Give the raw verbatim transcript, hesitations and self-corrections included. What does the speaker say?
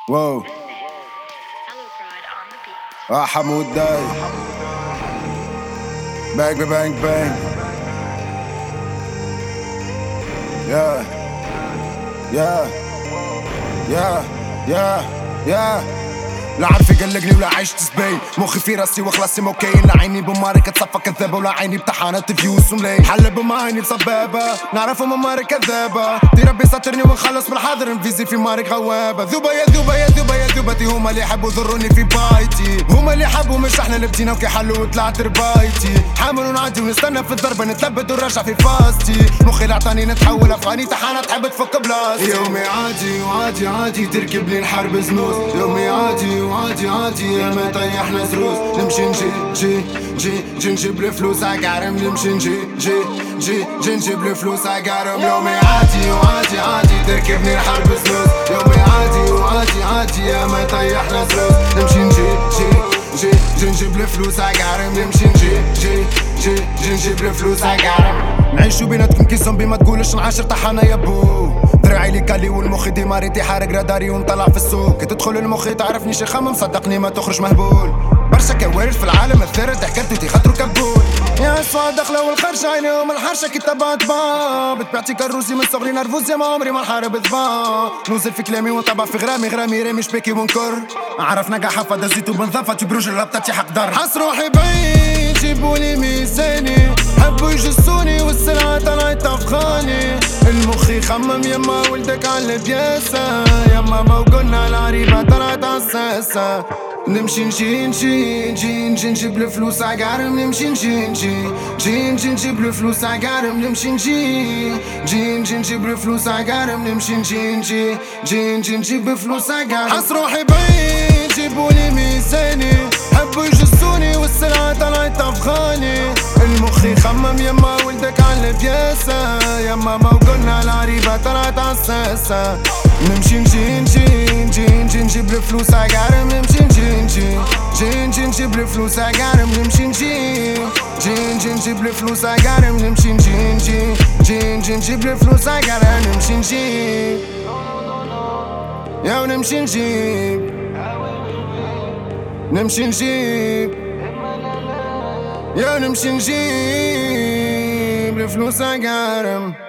واو اه حمود داي بانج بانج بانج يا يا يا يا يا لا عارف يقلقني ولا عايش تسبين مخي في راسي وخلاصي موكاين لا عيني بماري كتصفى كذابة ولا عيني بتحانات فيوس وملاي حل بمايني بسبابة نعرفهم مماري كذابة دي ربي ساترني ونخلص من الحاضر نفيزي في ماري غوابة ذوبة يا ذوبة يا ذوبة يا ذوبتي هما اللي يحبوا يضروني في بايتي هما اللي حبوا مش احنا اللي بدينا وكي حلوا وطلعت ربايتي حامل ونعدي ونستنى في الضربة نتثبت ونرجع في فاستي مخي العطاني نتحول افغاني تحانة تحب تفك بلاستي يومي عادي وعادي عادي تركبني الحرب زنوز يومي عادي وعادي عادي يا ما طيحنا زروز نمشي نجي جي جي جي نجيب الفلوس عقارم نمشي نجي جي جي جي نجيب الفلوس عقارم يومي عادي وعادي عادي تركبني الحرب زنوز يومي عادي وعادي عادي يا ما طيحنا زروز نمشي نجي جي جي جي نجيب الفلوس عقارم نمشي نجي جي جي جي نجيب الفلوس عقارم نعيشو بيناتكم كي زومبي ما تقولش نعاشر طحانة يا بو دراعي لي كالي والمخ ديما ريتي حارق راداري ونطلع في السوق كي تدخل المخ تعرفني شي خمم صدقني ما تخرج مهبول برشا كوارث في العالم الثالث حكايتي خاطرو كبول يا سوا داخله والخرجة عينيهم الحرشة كي تبع تبع بتبعتي كروسي من صغري نرفوز يا ما عمري ما نحارب ذبا نوزل في كلامي ونطبع في غرامي غرامي رامي شباكي ونكر عرفنا قا حفا دزيتو بنظافة بروج الرابطة تيحق دار حس روحي بعيد جيبولي ميزاني حبوا يجسوني والسلعة طلعت افغاني المخ يخمم يما ولدك على البياسة يما ما وقلنا العريبة طلعت عالساسة نمشي نجي نجي نجي نجي نجيب الفلوس عقارم نمشي نجي نجي نجي نجي نجيب الفلوس عقارم نمشي نجي نجي نجي نجيب الفلوس عقارم نمشي نجي نجي نجي نجي نجيب الفلوس عقارم حس روحي بعيد جيبولي ميزاني حبوا يجسوني والسلعة طلعت افغاني المخ يخمم يما ولدك على البياسة يما ما وقلنا العريبة طلعت عالساسة نمشي نجي نجي نجي نجي نجيب الفلوس عقارم نمشي نجي نجي نجي نجي نجيب الفلوس عقارم نمشي نجي نجي نجي نجيب الفلوس عقارم نمشي نجي نجي نجي نجي نجيب الفلوس عقارم نمشي نجيب يا ونمشي نجيب نمشي نجيب يا نمشي نجيب الفلوس عقارم